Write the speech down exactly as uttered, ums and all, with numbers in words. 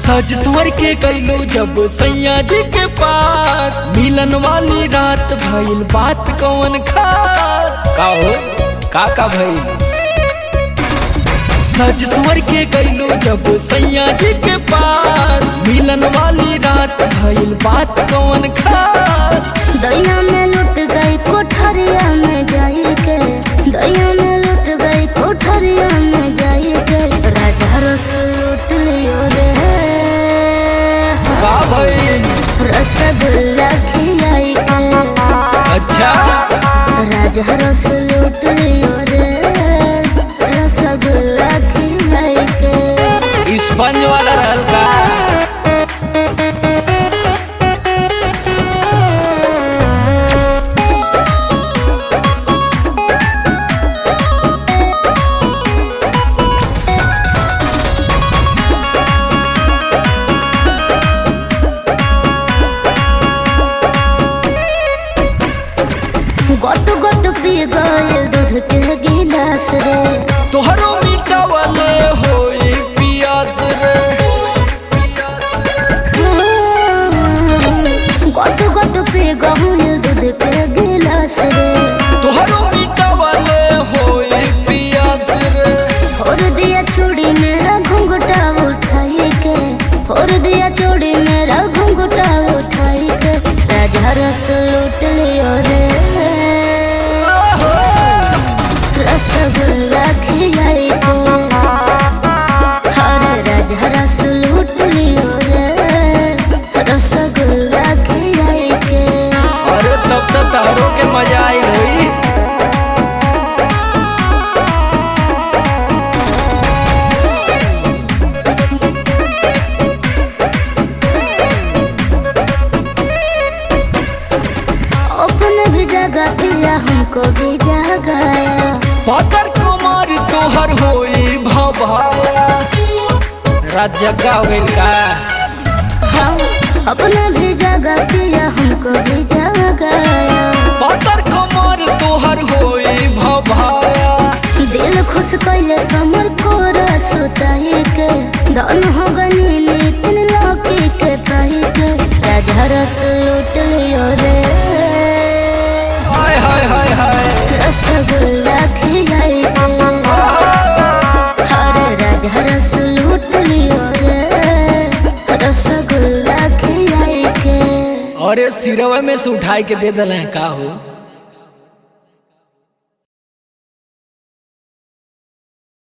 सज स्वर के गईलो जब सैया जी के पास, मिलन वाली रात भइल बात कौन खास। का हो का का भइल? सज स्वर के गईलो जब सैया जी के पास, मिलन वाली रात भइल बात कौन खास। दैया में लुट गई कोठरिया में जाई के, दैया में लुट गई कोठरिया में जाई के, राजा रस लूट लियो रे। का भइल? रसगुल्ला खिलाई के। अच्छा राजा रस लूट लियो रे, रसगुल्ला खिलाई के। स्पंज वाला रहल का? गोट गोट पी गइल दूध के गिलास रे, तोहरो मिटावले होई पियास रे। गोट गोट पी गइल दूध के गिलास रे, तोहरो मिटावले होई पियास रे। फोड़ दिया चूड़ी मेरा घुंघटा उठाई के, फोड़ दिया चूड़ी मेरा घुंघटा उठाई के, राजा रस लूट लियो रे। रसगुल्ला खिलाई के, हरे राजा रस लूट लियो रे, रसगुल्ला खिलाई के। अरे तब तो तारों के मजा आई होई। अपने भी जगह पिया हमको भी जगाया, पातर कुमार तोहर होई भभाया। रात जगा हो गइल का? हाँ अपने भी जगह पिया हमको भी जगाया, पातर कुमार तोहर होई भभाया। दिल खुश कैले समर को रसोताई के, धन हो गनी नीतिन लौकी के ताई के, राजा रस लूट लियो रे। हाय हाय हाय हाय रसगुल्ला खिलाई के, हरे राजा रस लूट लियो रे, रसगुल्ला खिलाई के। अरे सिरवा में से उठाई के दे दल का हो।